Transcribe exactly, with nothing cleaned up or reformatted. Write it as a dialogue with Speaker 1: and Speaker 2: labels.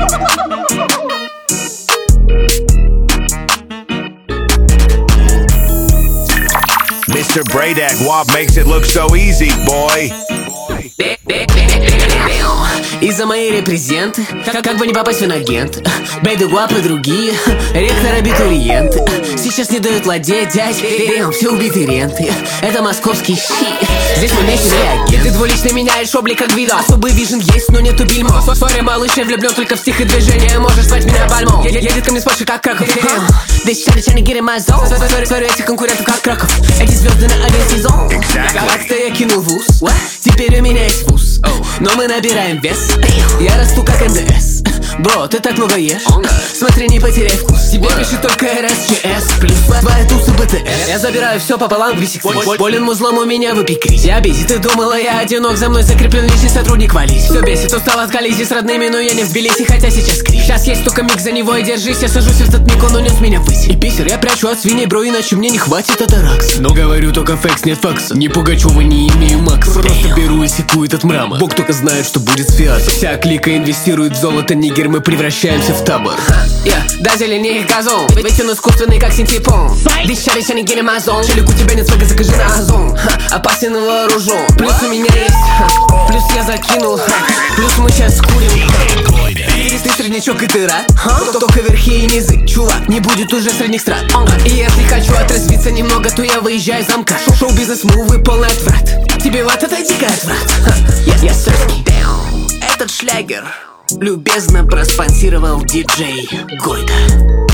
Speaker 1: Mister Braydak Wop makes it look so easy, boy.
Speaker 2: Из-за моей репрезенты, как, как бы не попасть в инагент. Бэйды Вап и другие, ректор абитуриенты. Сейчас не дают владеть, дядь, дэм, все убиты ренты. Это московский щит, здесь мы вместе реагент. Ты двулично меняешь облик как видос. Особый вижен есть, но нету бельмо. Сори, малыш, я влюблен только в стих и движения. Можешь звать меня Бальмо. Едет ко мне с Польши как Краков. This shit is trying to get in my zone. Сори, этих конкурентов как Краков. Эти звезды на один сезон. Как-то я кинул вуз, теперь у меня есть вуз. Но мы набираем вес. Я расту как эн дэ эс. Бро, ты так много ешь. Смотри, не потеряй вкус. Тебе пишет только эр эс джи эс. Плюс твоя туса бэ тэ эс. Я забираю все пополам в висик. Болен музлом, у меня выпекрись. Я бизи, ты думала, я одинок. За мной закреплен личный сотрудник, вались. Все бесит, устал от коллизий с родными. Но я не в Тбилиси, хотя сейчас кризис. Сейчас есть только миг, за него и держись. Я сажусь в этот миг, он унес меня ввысь. И бисер я прячу от свиней, бро, иначе мне не хватит атаракс. Но говорю только фэкс, нет факса. Ни Пугачева, не имею макс. Просто беру и секу этот мрамор. Бог только знает, что будет с фиатом. Вся клика инвестирует в золото, нигер, мы превращаемся в табор. Я, да, зеленее газон. Ведь он искусственный, как синтепон. Дыща, веща, не гелем озон. Челик, у тебя нет свега, закажи на озон. Опасен и вооружен. Плюс у меня есть, плюс я закинул, плюс мы сейчас курим. Ты среднячок и ты рад? Только верхи и низы, чувак, не будет уже средних страт. И если хочу отрезвиться немного, то я выезжаю из замка. Шоу-бизнес, мувы, полный отврат. Тебе вот отойди-ка отврат. Я сёрский даун. Этот шлягер любезно проспонсировал диджей Гойда.